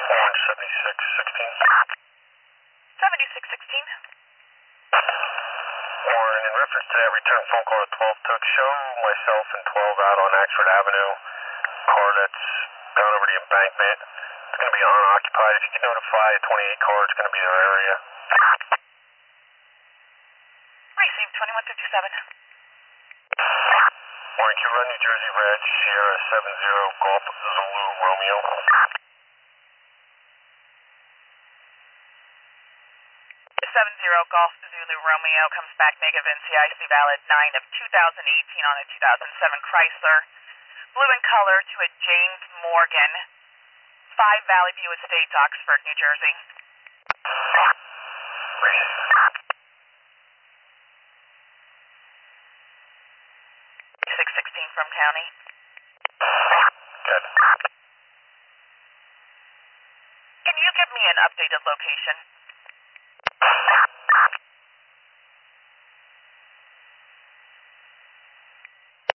Orange 7616. 7616. Warren, in reference to that return phone call at 12 took, show myself and 12 out on Axford Avenue. Car that's gone over the embankment. It's going to be unoccupied. If you can notify a 28 car, it's going to be their area. Received 2157. Warren, can you run New Jersey Red, Sierra 70 Golf Zulu Romeo? 70 Golf Zulu Romeo comes back negative NCIC valid 9 of 2018 on a 2007 Chrysler. Blue in color to a James Morgan, 5 Valley View Estates, Oxford, New Jersey. 616 from county. Good. Can you give me an updated location?